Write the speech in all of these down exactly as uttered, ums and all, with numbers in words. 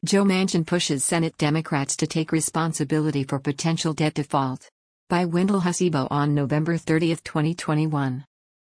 Joe Manchin pushes Senate Democrats to take responsibility for potential debt default. By Wendell Hasibo on November thirtieth, twenty twenty-one.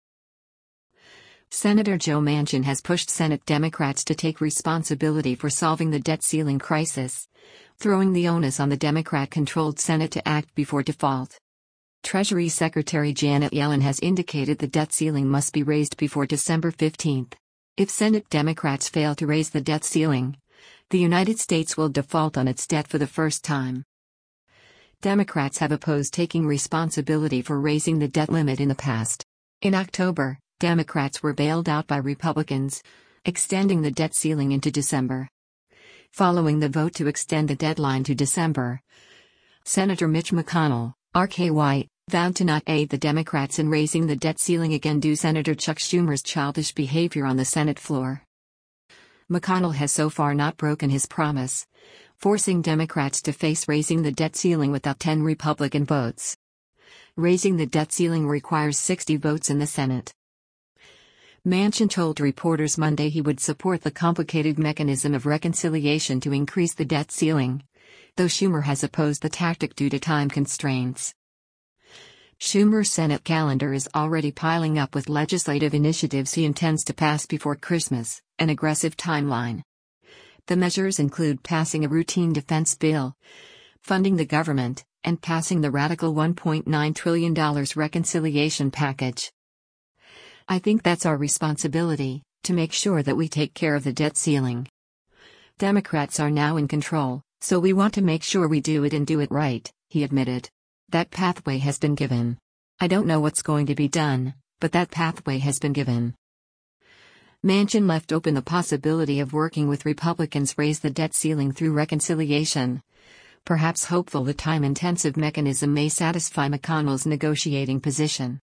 Senator Joe Manchin has pushed Senate Democrats to take responsibility for solving the debt ceiling crisis, throwing the onus on the Democrat-controlled Senate to act before default. Treasury Secretary Janet Yellen has indicated the debt ceiling must be raised before December fifteenth. If Senate Democrats fail to raise the debt ceiling, the United States will default on its debt for the first time. Democrats have opposed taking responsibility for raising the debt limit in the past. In October, Democrats were bailed out by Republicans, extending the debt ceiling into December. Following the vote to extend the deadline to December, Senator Mitch McConnell, R K Y, vowed to not aid the Democrats in raising the debt ceiling again due to Senator Chuck Schumer's childish behavior on the Senate floor. McConnell has so far not broken his promise, forcing Democrats to face raising the debt ceiling without ten Republican votes. Raising the debt ceiling requires sixty votes in the Senate. Manchin told reporters Monday he would support the complicated mechanism of reconciliation to increase the debt ceiling, though Schumer has opposed the tactic due to time constraints. Schumer's Senate calendar is already piling up with legislative initiatives he intends to pass before Christmas, an aggressive timeline. The measures include passing a routine defense bill, funding the government, and passing the radical one point nine trillion dollars reconciliation package. I think that's our responsibility, to make sure that we take care of the debt ceiling. Democrats are now in control, so we want to make sure we do it and do it right, he admitted. That pathway has been given. I don't know what's going to be done, but that pathway has been given. Manchin left open the possibility of working with Republicans to raise the debt ceiling through reconciliation, perhaps hopeful the time-intensive mechanism may satisfy McConnell's negotiating position.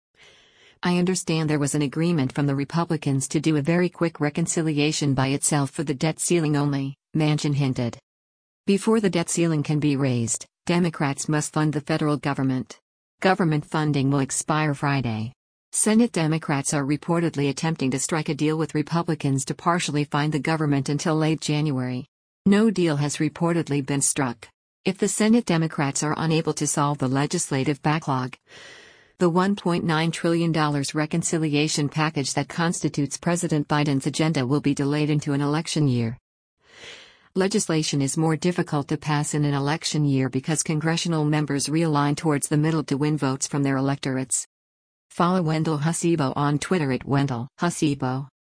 I understand there was an agreement from the Republicans to do a very quick reconciliation by itself for the debt ceiling only, Manchin hinted. Before the debt ceiling can be raised, Democrats must fund the federal government. Government funding will expire Friday. Senate Democrats are reportedly attempting to strike a deal with Republicans to partially fund the government until late January. No deal has reportedly been struck. If the Senate Democrats are unable to solve the legislative backlog, the one point nine trillion dollars reconciliation package that constitutes President Biden's agenda will be delayed into an election year. Legislation is more difficult to pass in an election year because congressional members realign towards the middle to win votes from their electorates. Follow Wendell Hasibo on Twitter at Wendell Hasibo.